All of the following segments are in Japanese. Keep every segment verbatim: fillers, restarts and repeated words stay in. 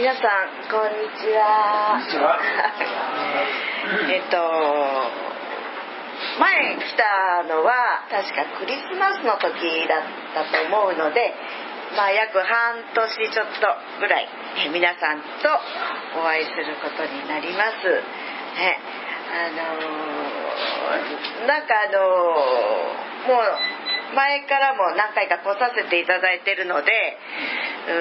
皆さんこんにちは。えっと前来たのは確かクリスマスの時だったと思うので、まあ約半年ちょっとぐらい皆さんとお会いすることになります。ね、あのー、なんかあのー、もう前からも何回か来させていただいているので、う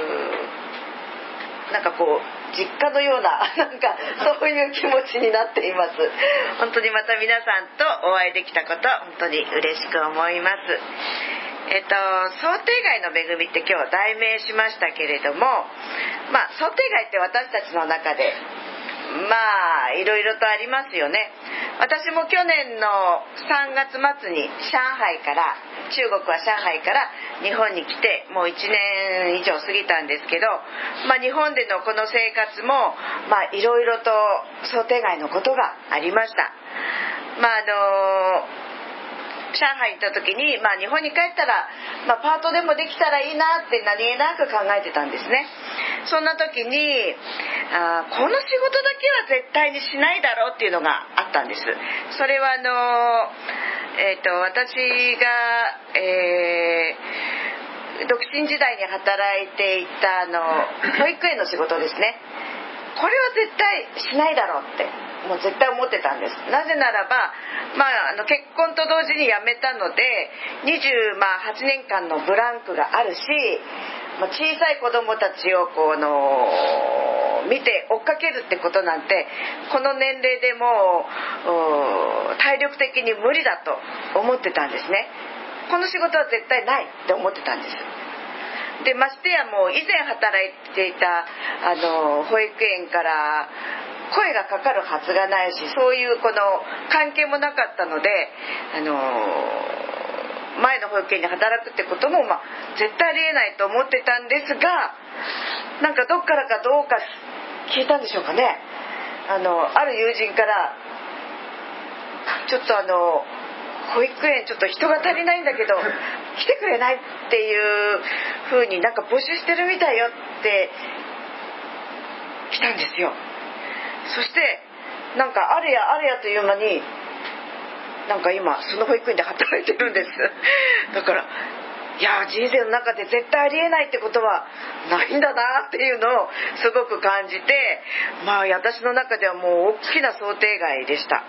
ーなんかこう実家のような、なんかそういう気持ちになっています。本当にまた皆さんとお会いできたこと本当に嬉しく思います。えっと想定外の恵みって今日題名しましたけれども、まあ想定外って私たちの中でまあいろいろとありますよね。私も去年のさんがつまつに上海から中国は上海から日本に来てもういちねん以上過ぎたんですけど、まあ、日本でのこの生活もまあいろいろと想定外のことがありました。まああの上海行った時に、まあ、日本に帰ったら、まあ、パートでもできたらいいなって何気なく考えてたんですね。そんな時にあこの仕事だけは絶対にしないだろうっていうのがあったんです。それはあの、えー、と私が、えー、独身時代に働いていたあの保育園の仕事ですね。これは絶対しないだろうってもう絶対思ってたんです。なぜならば、まあ、あの結婚と同時に辞めたのでにじゅうはちねんかんのブランクがあるし、まあ、小さい子供たちをこの見て追っかけるってことなんてこの年齢でも体力的に無理だと思ってたんですね。この仕事は絶対ないって思ってたんです。でましてやもう以前働いていたあの保育園から声がかかるはずがないし、そういうこの関係もなかったので、あの前の保育園に働くってことも、まあ、絶対ありえないと思ってたんですが、なんかどっからかどうか聞いたんでしょうかね。あのある友人からちょっとあの保育園ちょっと人が足りないんだけど来てくれないっていう風になんか募集してるみたいよって来たんですよ。そしてなんかあれやあれやという間になんか今その保育園で働いてるんです。だからいや人生の中で絶対ありえないってことはないんだなっていうのをすごく感じて、まあ私の中ではもう大きな想定外でした。はい。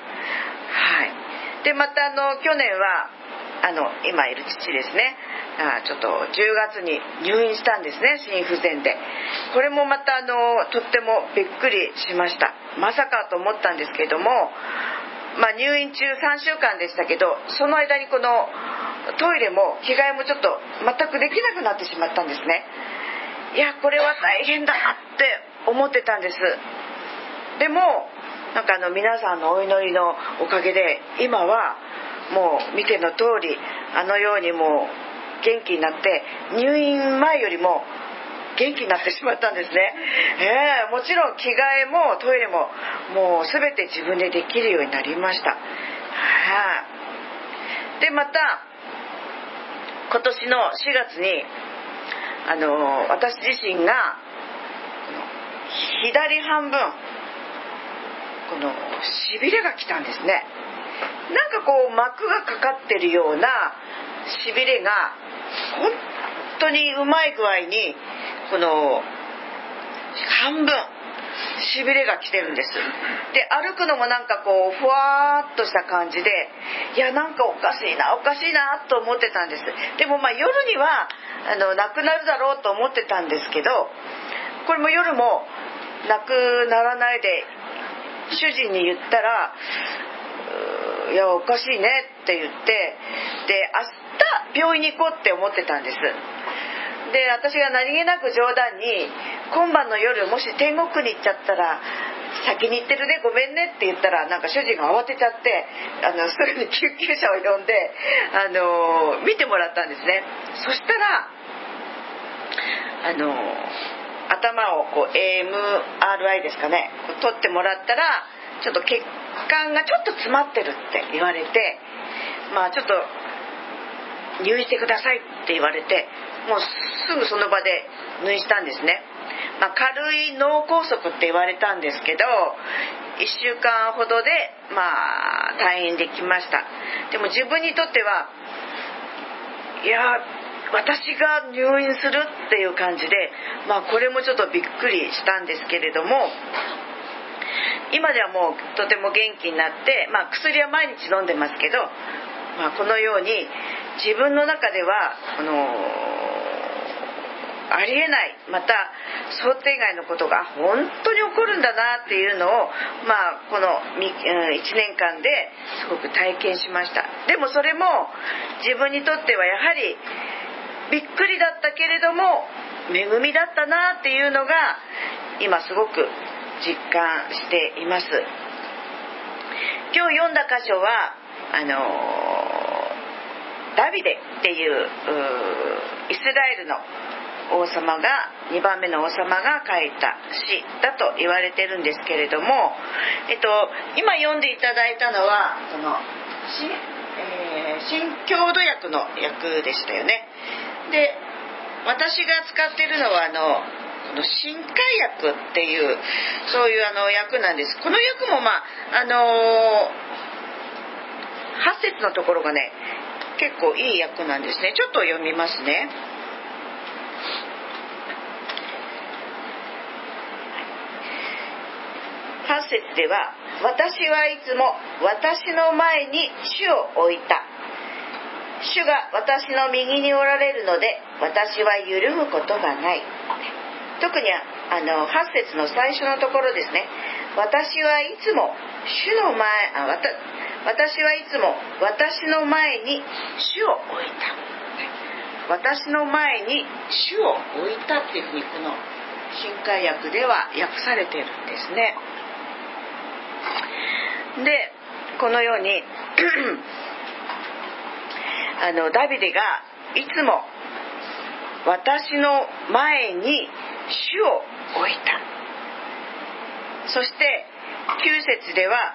でまたあの去年はあの今いる父ですね、あちょっとじゅうがつに入院したんですね、心不全で。これもまたあのとってもびっくりしました。まさかと思ったんですけれども、まあ、入院中さんしゅうかんでしたけど、その間にこのトイレも着替えもちょっと全くできなくなってしまったんですね。いやこれは大変だって思ってたんです。でもなんかあの皆さんのお祈りのおかげで今はもう見ての通りあのようにもう元気になって入院前よりも元気になってしまったんですね。えー、もちろん着替えもトイレももう全て自分でできるようになりました。でまた今年のしがつにあの私自身が左半分このしびれが来たんですね。なんかこう膜がかかってるようなしびれが本当にうまい具合にこの半分しびれが来てるんです。で歩くのもなんかこうふわーっとした感じで、いやなんかおかしいなおかしいなと思ってたんです。でもまあ夜にはあのなくなるだろうと思ってたんですけど、これも夜もなくならないで主人に言ったら、いやおかしいねって言って、で明日病院に行こうって思ってたんです。で私が何気なく冗談に今晩の夜もし天国に行っちゃったら先に行ってるねごめんねって言ったら、なんか主人が慌てちゃってあのすぐに救急車を呼んであの見てもらったんですね。そしたらあの頭をこう エーエムアールアイ ですかね、取ってもらったらちょっと血管がちょっと詰まってるって言われて、まあちょっと入院してくださいって言われて、もうすぐその場で入院したんですね。 まあ、軽い脳梗塞って言われたんですけど、いっしゅうかんほどで、まあ、退院できました。でも自分にとっては、いや私が入院するっていう感じで、まあ、これもちょっとびっくりしたんですけれども、今ではもうとても元気になって、まあ、薬は毎日飲んでますけど、まあ、このように自分の中ではこのありえない、また想定外のことが本当に起こるんだなっていうのを、まあ、このいちねんかんですごく体験しました。でもそれも自分にとってはやはりびっくりだったけれども恵みだったなっていうのが今すごく実感しています。今日読んだ箇所はあのダビデっていうイスラエルの王様がにばんめの王様が書いた詩だと言われてるんですけれども、えっと、今読んでいただいたのはその新、えー、新郷土訳の訳でしたよね。で、私が使ってるのはあのこの新海訳っていうそういうあの訳なんです。この訳もまああのー、はち節のところがね結構いい訳なんですね。ちょっと読みますね。はち節では、私はいつも私の前に主を置いた。主が私の右におられるので私は揺るぐことがない。特にあのはち節の最初のところですね。私はいつも主の前あわた私はいつも私の前に主を置いた。私の前に主を置いたっていうふうにこの新海訳では訳されているんですね。で、このようにあのダビデがいつも私の前に主を置いた。そしてきゅう節では、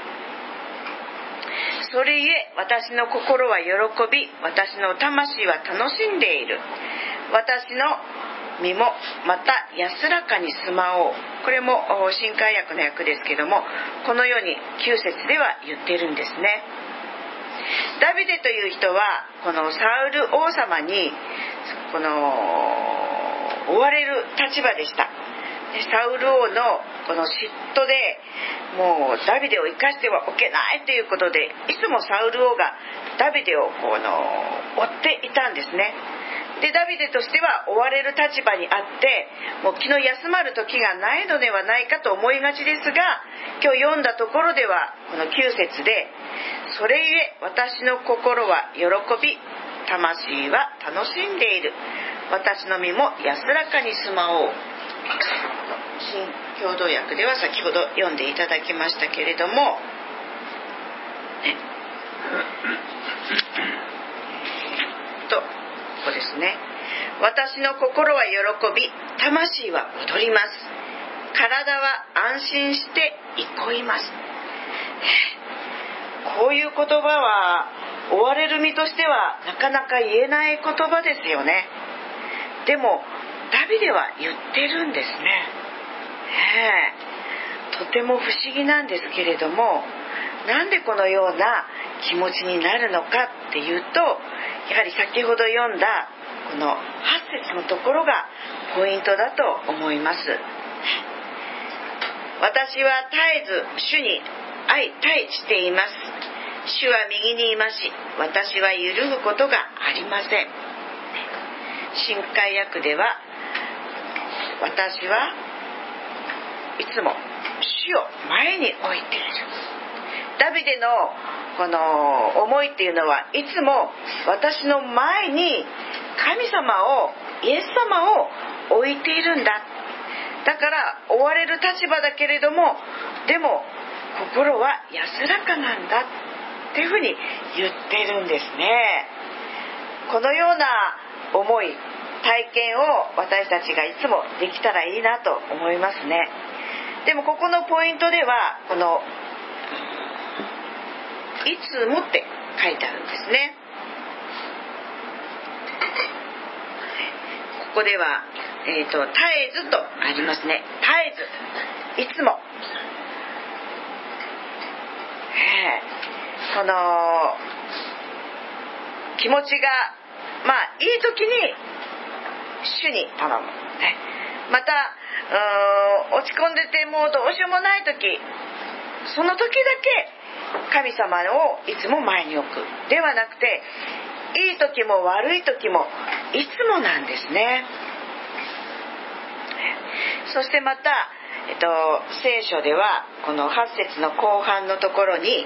それゆえ私の心は喜び、私の魂は楽しんでいる。私の身もまた安らかに住まおう。これも新海訳の訳ですけども、このようにきゅう節では言っているんですね。ダビデという人はこのサウル王様にこの追われる立場でした。でサウル王のこの嫉妬でもうダビデを生かしてはおけないということで、いつもサウル王がダビデをこの追っていたんですね。でダビデとしては追われる立場にあって、もう気の休まる時がないのではないかと思いがちですが、今日読んだところではこのきゅう節で、それゆえ私の心は喜び、魂は楽しんでいる。私の身も安らかに住まおう。新共同訳では先ほど読んでいただきましたけれども、ね、とここですね。私の心は喜び、魂は踊ります。体は安心して憩います。こういう言葉は追われる身としてはなかなか言えない言葉ですよね。でもダビデは言ってるんですね。とても不思議なんですけれども、なんでこのような気持ちになるのかっていうと、やはり先ほど読んだこのはち節のところがポイントだと思います。私は絶えず主に相対しています。主は右にいまし、私は揺るぐことがありません。新海訳では、私はいつも主を前に置いている。ダビデのこの思いっていうのは、いつも私の前に神様を、イエス様を置いているんだ。だから追われる立場だけれども、でも心は安らかなんだっていうふうに言ってるんですね。このような思い、体験を私たちがいつもできたらいいなと思いますね。でもここのポイントでは、このいつもって書いてあるんですね。ここではえーと、絶えずとありますね。絶えず、いつも、えー、この気持ちがまあいい時に主に頼む、ね、また落ち込んでてもうどうしようもない時、その時だけ神様をいつも前に置くではなくて、いい時も悪い時もいつもなんですね。そしてまた、えっと、聖書ではこのはち節の後半のところに、えー、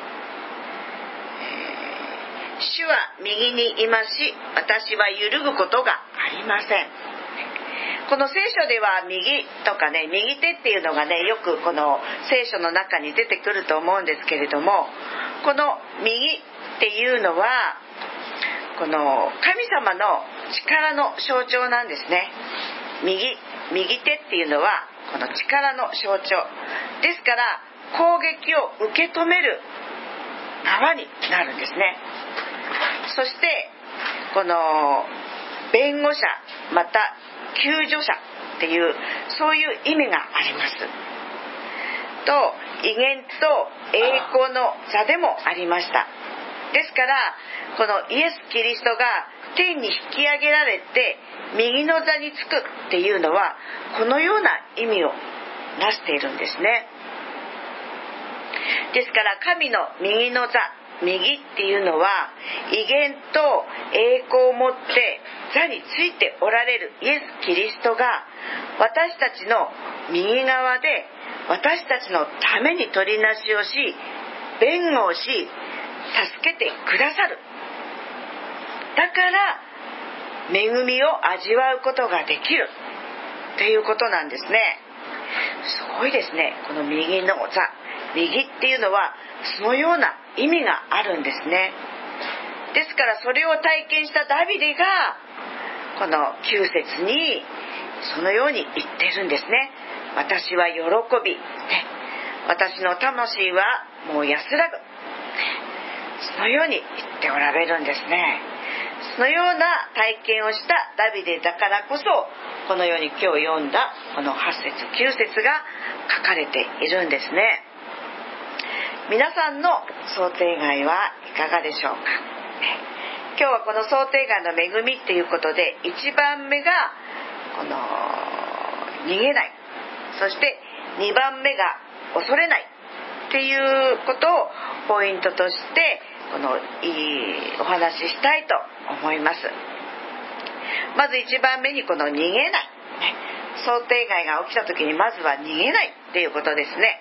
主は右にいますし私は揺るぐことがありません。この聖書では右とかね、右手っていうのがね、よくこの聖書の中に出てくると思うんですけれども、この右っていうのはこの神様の力の象徴なんですね。右、右手っていうのはこの力の象徴ですから、攻撃を受け止める縄になるんですね。そしてこの弁護者また救助者っていうそういう意味がありますと、威厳と栄光の座でもありました。ですからこのイエス・キリストが天に引き上げられて右の座につくっていうのはこのような意味をなしているんですね。ですから神の右の座、右っていうのは威厳と栄光を持って座についておられるイエス・キリストが私たちの右側で私たちのために取りなしをし弁護をし助けてくださる。だから恵みを味わうことができるっていうことなんですね。すごいですね。この右の座、右っていうのはそのような意味があるんですね。ですからそれを体験したダビデがこのきゅう節にそのように言ってるんですね。私は喜び、ね、私の魂はもう安らぐ、そのように言っておられるんですね。そのような体験をしたダビデだからこそこのように今日読んだこのはち節きゅう節が書かれているんですね。皆さんの想定外はいかがでしょうか。今日はこの想定外の恵みっていうことでいちばんめがこの逃げない、そしてにばんめが恐れないっていうことをポイントとしてこのいいお話ししたいと思います。まずいちばんめにこの逃げない、ね、想定外が起きた時にまずは逃げないっていうことですね。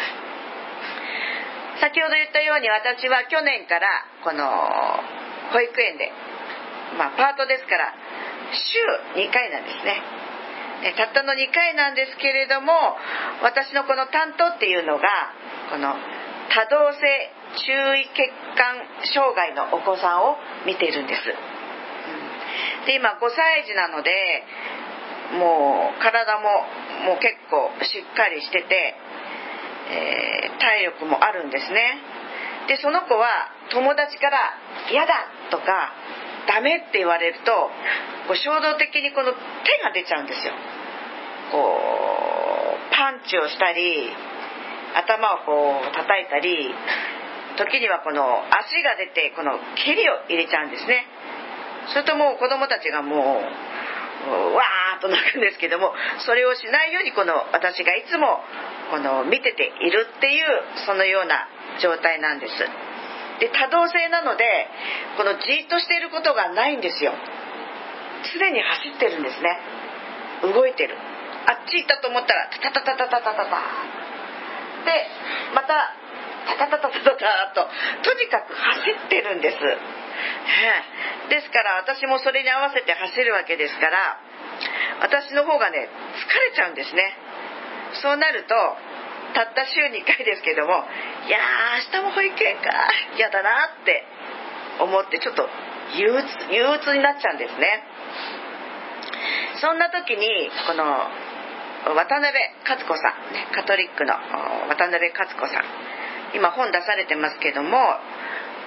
先ほど言ったように私は去年からこの保育園で、まあ、パートですから週にかいなんですね。たったのにかいなんですけれども、私のこの担当っていうのがこの多動性注意欠陥障害のお子さんを見ているんです。で今ごさい児なのでもう体ももう結構しっかりしてて、えー、体力もあるんですね。でその子は友達から嫌だとかダメって言われるとこう衝動的にこの手が出ちゃうんですよ。こうパンチをしたり頭をこう叩いたり、時にはこの足が出てこの蹴りを入れちゃうんですね。それともう子供たちがもうわーっと泣くんですけども、それをしないようにこの私がいつもこの見てているっていうそのような状態なんです。で多動性なのでこのじっとしていることがないんですよ。常に走ってるんですね。動いてる。あっち行ったと思ったらタタタタタタタタでまたタタタタタタタととにかく走ってるんです。ですから私もそれに合わせて走るわけですから、私の方がね疲れちゃうんですね。そうなるとたった週にかいですけども、いやー明日も保育園か嫌だなって思ってちょっと憂鬱、憂鬱になっちゃうんですね。そんな時にこの渡辺勝子さん、ね、カトリックの渡辺勝子さん、今本出されてますけども、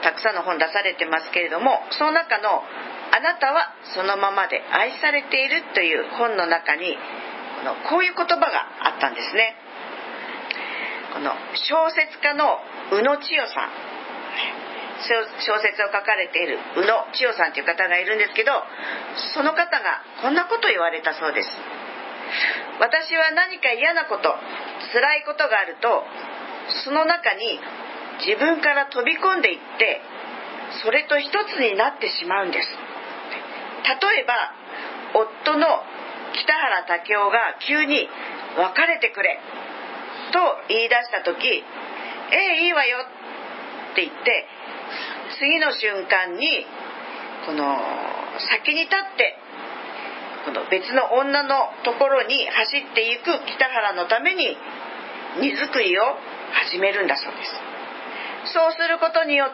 たくさんの本出されてますけれども、その中のあなたはそのままで愛されているという本の中にこのこういう言葉があったんですね。この小説家の宇野千代さん、小説を書かれている宇野千代さんという方がいるんですけど、その方がこんなことを言われたそうです。私は何か嫌なこと、辛いことがあると、その中に自分から飛び込んでいってそれと一つになってしまうんです。例えば夫の北原武雄が急に別れてくれと言い出した時、ええいいわよって言って次の瞬間にこの先に立ってこの別の女のところに走っていく北原のために荷造りを始めるんだそうです。そうすることによって、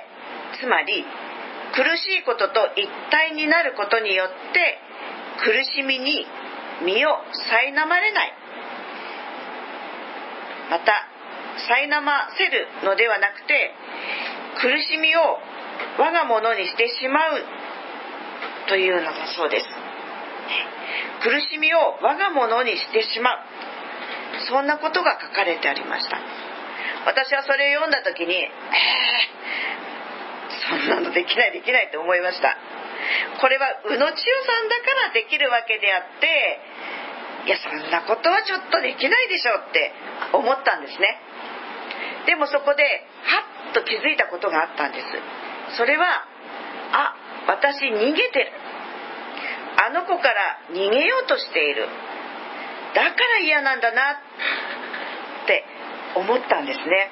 つまり苦しいことと一体になることによって苦しみに身を苛まれない、また苛ませるのではなくて苦しみを我が物にしてしまうというのだそうです。苦しみを我が物にしてしまう、そんなことが書かれてありました。私はそれを読んだ時に、えー、そんなのできないできないと思いました。これは宇野千代さんだからできるわけであって、いやそんなことはちょっとできないでしょうって思ったんですね。でもそこではっと気づいたことがあったんです。それは、あ、私逃げてる、あの子から逃げようとしている、だから嫌なんだなって思ったんですね。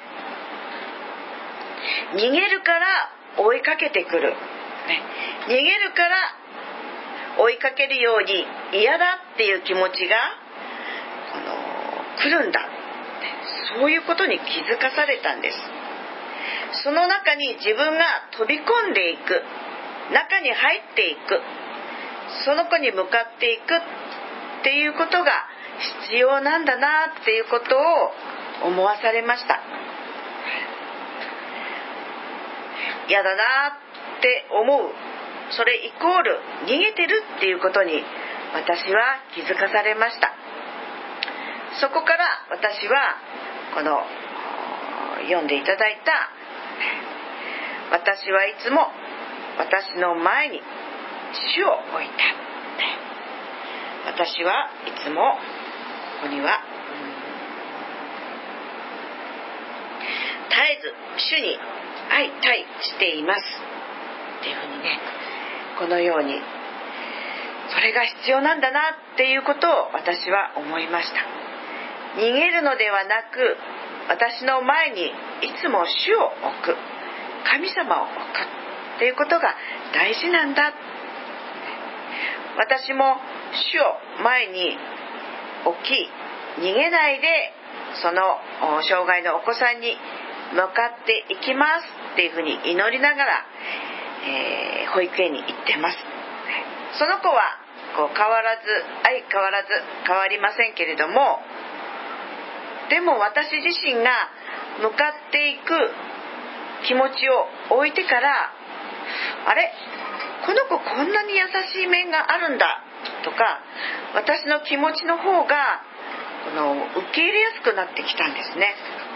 逃げるから追いかけてくる、ね、逃げるから追いかけるように嫌だっていう気持ちがこの来るんだ、そういうことに気づかされたんです。その中に自分が飛び込んでいく、中に入っていく、その子に向かっていくっていうことが必要なんだなっていうことを思わされました。嫌だなって思う、それイコール逃げてるっていうことに私は気づかされました。そこから私はこの読んでいただいた、私はいつも私の前に主を置いた、私はいつもここには絶えず主に相対していますっていうふうにね、このようにそれが必要なんだなっていうことを私は思いました。逃げるのではなく、私の前にいつも主を置く、神様を置くっていうことが大事なんだ。私も主を前に置き、逃げないでその障害のお子さんに向かっていきますっていうふうに祈りながら、えー、保育園に行ってます。その子はこう変わらず相変わらず変わりませんけれども、でも私自身が向かっていく気持ちを置いてから、あれこの子こんなに優しい面があるんだとか、私の気持ちの方がこの受け入れやすくなってきたんですね。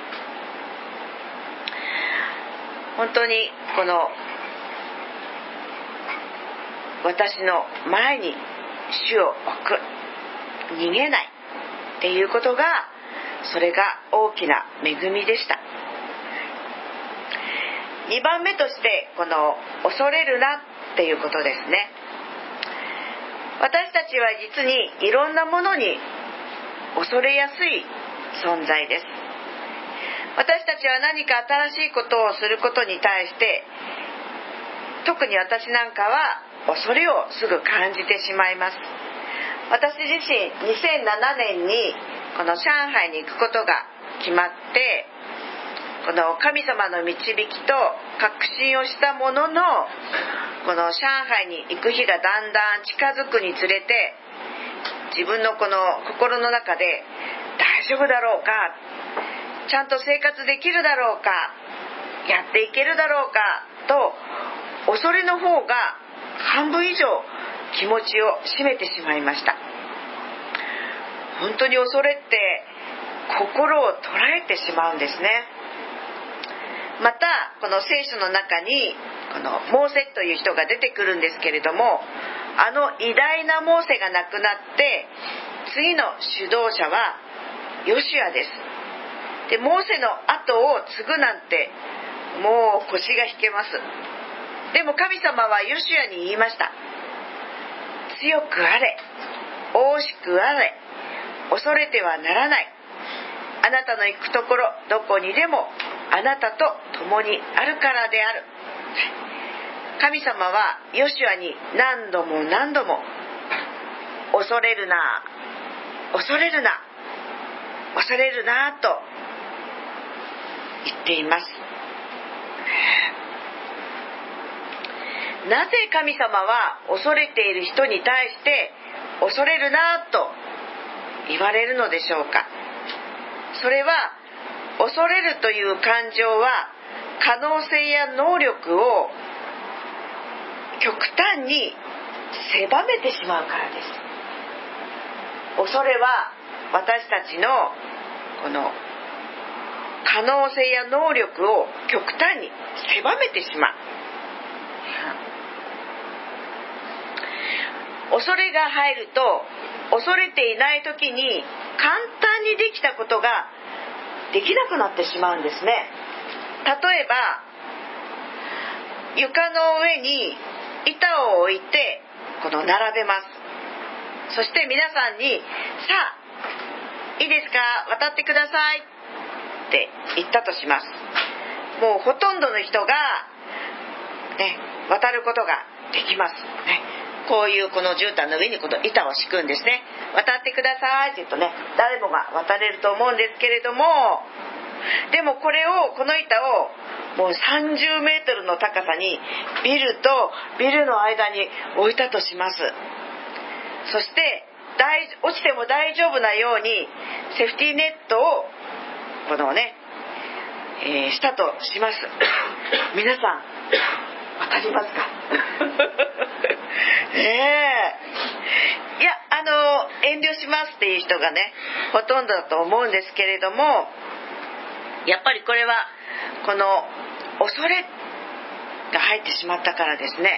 本当にこの私の前に主を置く、逃げないっていうことが、それが大きな恵みでした。にばんめとしてこの恐れるなっていうことですね。私たちは実にいろんなものに恐れやすい存在です。私たちは何か新しいことをすることに対して、特に私なんかは恐れをすぐ感じてしまいます。私自身にせんななねんにこの上海に行くことが決まって、この神様の導きと確信をしたものの、この上海に行く日がだんだん近づくにつれて、自分のこの心の中で大丈夫だろうか、ちゃんと生活できるだろうか、やっていけるだろうかと恐れの方が半分以上気持ちを占めてしまいました。本当に恐れって心を捉えてしまうんですね。またこの聖書の中にこのモーセという人が出てくるんですけれども、あの偉大なモーセが亡くなって次の指導者はヨシュアです。でモーセの後を継ぐなんてもう腰が引けます。でも神様はヨシュアに言いました。強くあれ、大しくあれ、恐れてはならない。あなたの行くところどこにでもあなたと共にあるからである。神様はヨシュアに何度も何度も恐れるな、恐れるな、恐れるなと言っています。なぜ神様は恐れている人に対して恐れるなと言われるのでしょうか。それは恐れるという感情は可能性や能力を極端に狭めてしまうからです。恐れは私たちのこの可能性や能力を極端に狭めてしまう。恐れが入ると恐れていない時に簡単にできたことができなくなってしまうんですね。例えば床の上に板を置いてこの並べます。そして皆さんにさあいいですか、渡ってくださいって言ったとします。もうほとんどの人が、ね、渡ることができます、ね、こういうこの絨毯の上にこの板を敷くんですね。渡ってくださいって言うとね、誰もが渡れると思うんですけれども、でもこれをこの板をもうさんじゅうメートルの高さにビルとビルの間に置いたとします。そして大落ちても大丈夫なようにセーフティーネットをこのね、えー、したとします。皆さん渡りますか？ねえ、いやあの遠慮しますっていう人がねほとんどだと思うんですけれども、やっぱりこれはこの恐れが入ってしまったからですね。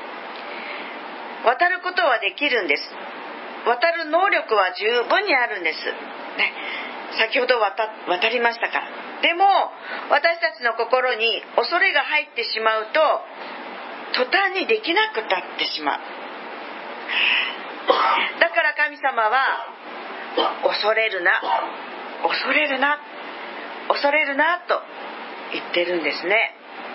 渡ることはできるんです。渡る能力は十分にあるんです、ね、先ほど 渡, 渡りましたから。でも私たちの心に恐れが入ってしまうと途端にできなくなってしまう。だから神様は恐れるな、恐れるな、恐れるなと言ってるんですね。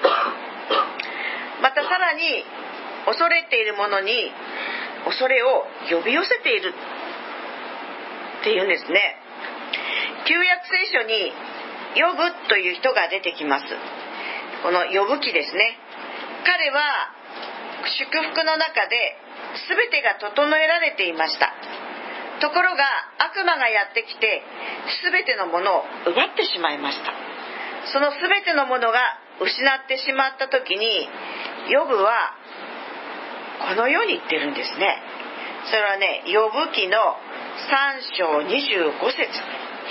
またさらに恐れているものに恐れを呼び寄せているっていうんですね。旧約聖書にヨブという人が出てきます。このヨブ記ですね。彼は祝福の中で全てが整えられていました。ところが悪魔がやってきて全てのものを奪ってしまいました。その全てのものが失ってしまった時にヨブはこのように言ってるんですね。それはね、ヨブ記のさん章にじゅうご節、さ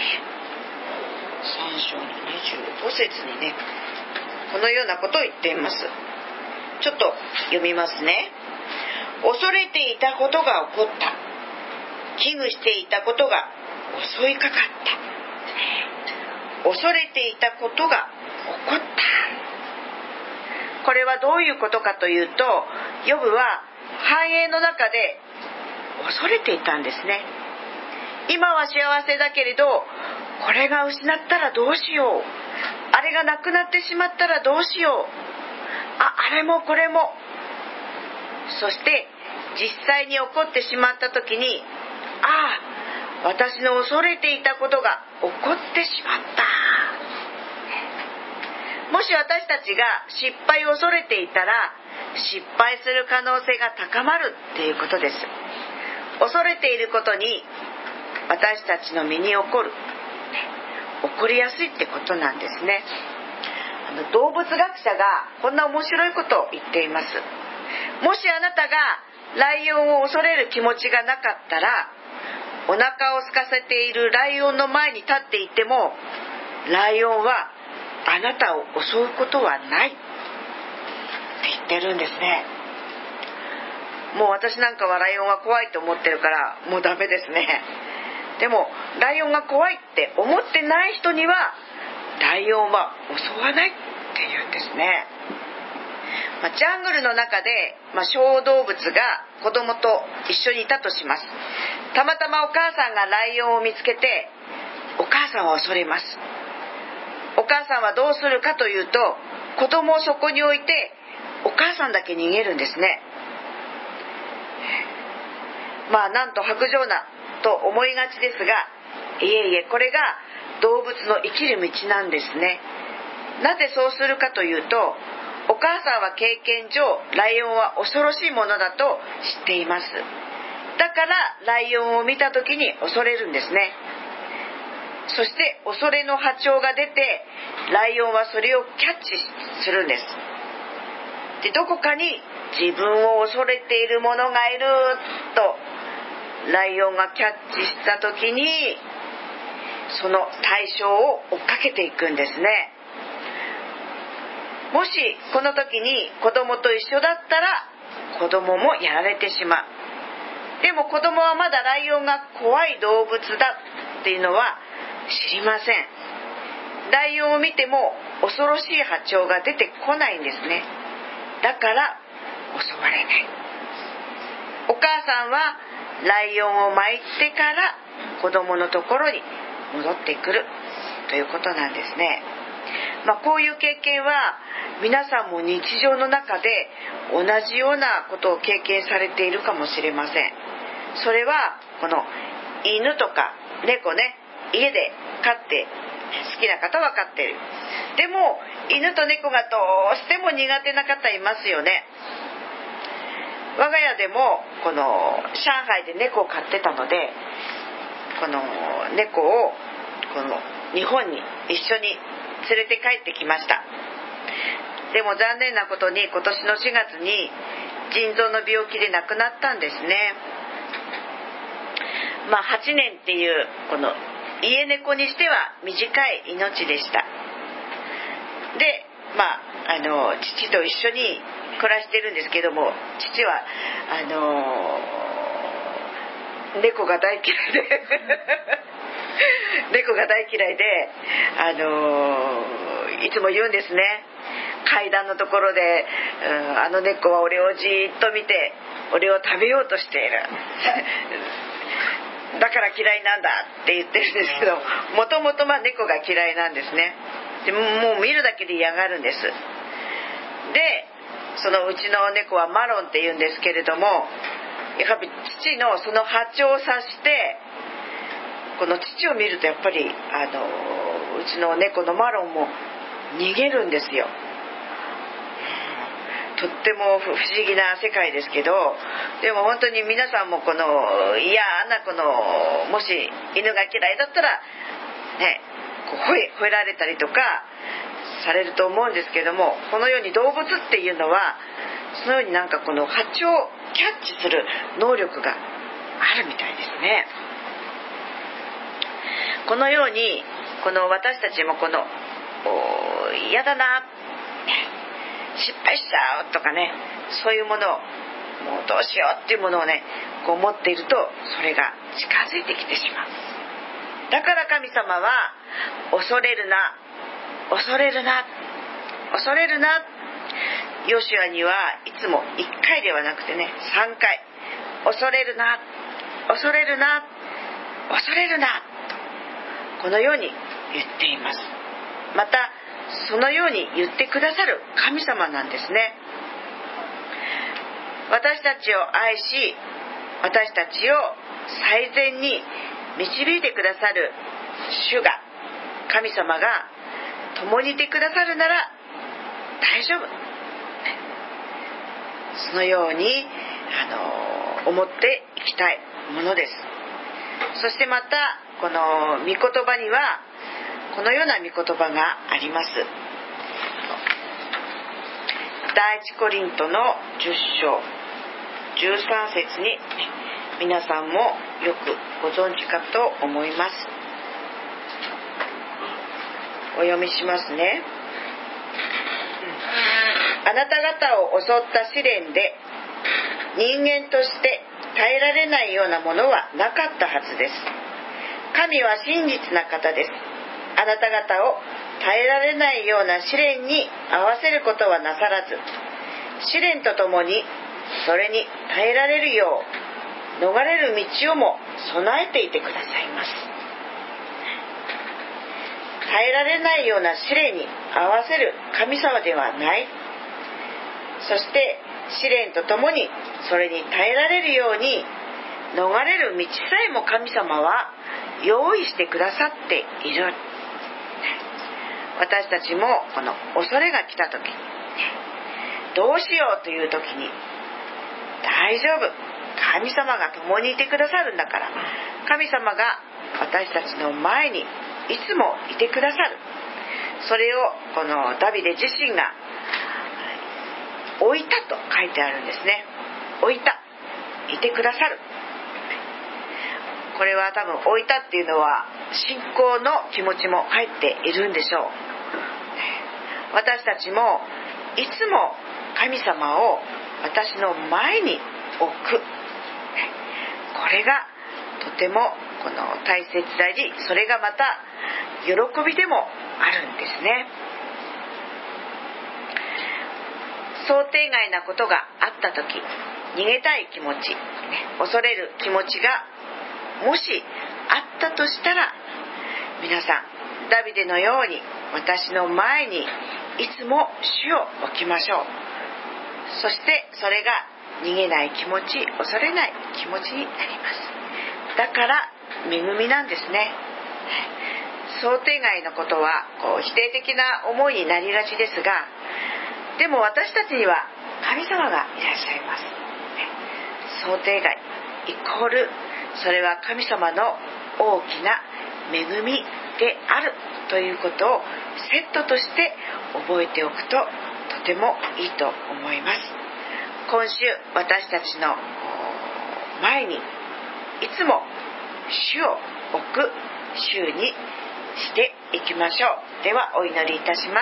ん章のにじゅうご節にねこのようなことを言っています。ちょっと読みますね。恐れていたことが起こった、危惧していたことが襲いかかった、恐れていたことが起こった。これはどういうことかというと、ヨブは繁栄の中で恐れていたんですね。今は幸せだけれどこれが失ったらどうしよう、あれがなくなってしまったらどうしよう、あ、あれもこれも。そして実際に起こってしまった時に、ああ、私の恐れていたことが起こってしまった。もし私たちが失敗を恐れていたら失敗する可能性が高まるっていうことです。恐れていることに私たちの身に起こる、起こりやすいってことなんですね。 あの動物学者がこんな面白いことを言っています。もしあなたがライオンを恐れる気持ちがなかったら、お腹を空かせているライオンの前に立っていても、ライオンはあなたを襲うことはないって言ってるんですね。もう私なんかはライオンは怖いと思ってるからもうダメですね。でもライオンが怖いって思ってない人にはライオンは襲わないって言うんですね。まあ、ジャングルの中で、まあ、小動物が子供と一緒にいたとします。たまたまお母さんがライオンを見つけて、お母さんを恐れます。お母さんはどうするかというと、子供をそこに置いてお母さんだけ逃げるんですね。まあなんと薄情なと思いがちですが、いえいえ、これが動物の生きる道なんですね。なぜそうするかというと、お母さんは経験上ライオンは恐ろしいものだと知っています。だからライオンを見た時に恐れるんですね。そして恐れの波長が出て、ライオンはそれをキャッチするんです。で、どこかに自分を恐れているものがいるとライオンがキャッチした時に、その対象を追っかけていくんですね。もしこの時に子供と一緒だったら、子供もやられてしまう。でも子供はまだライオンが怖い動物だっていうのは知りません。ライオンを見ても恐ろしい波長が出てこないんですね。だから襲われない。お母さんはライオンを巻いてから子供のところに戻ってくるということなんですね。まあ、こういう経験は皆さんも日常の中で同じようなことを経験されているかもしれません。それはこの犬とか猫ね、家で飼って好きな方は飼ってる。でも犬と猫がどうしても苦手な方いますよね。我が家でもこの上海で猫を飼ってたので、この猫をこの日本に一緒に連れて帰ってきました。でも残念なことに今年のしがつに腎臓の病気で亡くなったんですね。まあはちねんっていうこの家猫にしては短い命でした。で、まああの父と一緒に暮らしてるんですけども、父はあの猫が大嫌いで猫が大嫌いで、あのー、いつも言うんですね。階段のところで、うん、あの猫は俺をじーっと見て俺を食べようとしているだから嫌いなんだって言ってるんですけど、もともとまあ猫が嫌いなんですね。でもう見るだけで嫌がるんです。で、そのうちの猫はマロンって言うんですけれども、やっぱり父のその波長を察してこの父を見るとやっぱりあのうちの猫のマロンも逃げるんですよ。とっても不思議な世界ですけど、でも本当に皆さんもこの嫌なこのもし犬が嫌いだったらね、こう吠え、吠えられたりとかされると思うんですけども、このように動物っていうのはそのようになんかこの波長をキャッチする能力があるみたいですね。このようにこの私たちもこの嫌だな、失敗しちゃうとかね、そういうものをもうどうしようっていうものをねこう持っていると、それが近づいてきてしまう。だから神様は恐れるな、恐れるな、恐れるな、ヨシュアにはいつもいっかいではなくてねさんかい恐れるな、恐れるな、恐れるなとこのように言っています。またそのように言ってくださる神様なんですね。私たちを愛し、私たちを最善に導いてくださる主が、神様が共にいてくださるなら大丈夫、そのようにあの思っていきたいものです。そしてまたこの御言葉にはこのような御言葉があります。 第一コリントのじゅっ章じゅうさん節に皆さんもよくご存知かと思います。お読みしますね。あなた方を襲った試練で人間として耐えられないようなものはなかったはずです。神は真実な方です。あなた方を耐えられないような試練に合わせることはなさらず、試練とともにそれに耐えられるよう逃れる道をも備えていてくださいます。耐えられないような試練に合わせる神様ではない。そして試練とともにそれに耐えられるように逃れる道さえも神様は用意してくださっている。私たちもこの恐れが来た時、どうしようという時に、大丈夫、神様が共にいてくださるんだから、神様が私たちの前にいつもいてくださる。それをこのダビデ自身が置いたと書いてあるんですね。置いた、いてくださる。これは多分置いたっていうのは信仰の気持ちも入っているんでしょう。私たちもいつも神様を私の前に置く、これがとてもこの大切であり、それがまた喜びでもあるんですね。想定外なことがあった時、逃げたい気持ち、恐れる気持ちがもしあったとしたら、皆さんダビデのように私の前にいつも主を置きましょう。そしてそれが逃げない気持ち、恐れない気持ちになります。だから恵みなんですね。想定外のことはこう否定的な思いになりがちですが、でも私たちには神様がいらっしゃいます。想定外イコール、それは神様の大きな恵みであるということをセットとして覚えておくととてもいいと思います。今週私たちの前にいつも主を置く週にしていきましょう。ではお祈りいたします。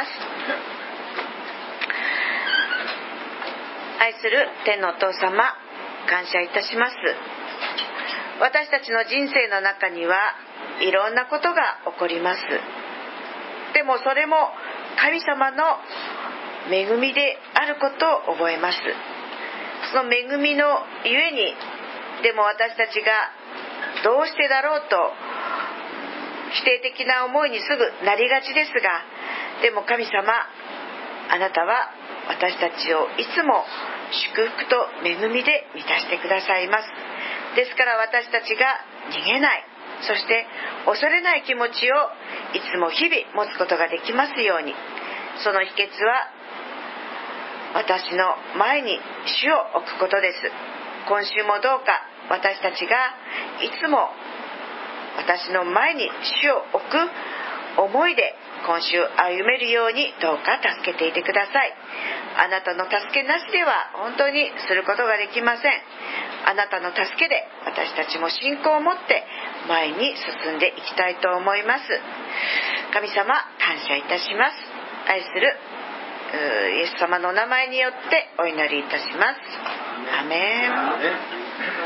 愛する天のお父様、感謝いたします。私たちの人生の中にはいろんなことが起こります。でもそれも神様の恵みであることを覚えます。その恵みのゆえに、でも私たちがどうしてだろうと否定的な思いにすぐなりがちですが、でも神様、あなたは私たちをいつも祝福と恵みで満たしてくださいます。ですから私たちが逃げない、そして恐れない気持ちをいつも日々持つことができますように、その秘訣は私の前に主を置くことです。今週もどうか私たちがいつも私の前に主を置く思いで今週歩めるようにどうか助けていてください。あなたの助けなしでは本当にすることができません。あなたの助けで私たちも信仰を持って前に進んでいきたいと思います。神様、感謝いたします。愛するイエス様のお名前によってお祈りいたします。アメン。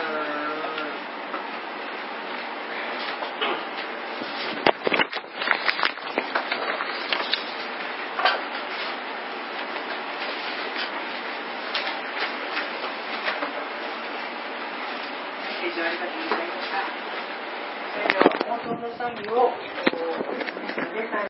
ありがとうございました。それでは、本当の賛美を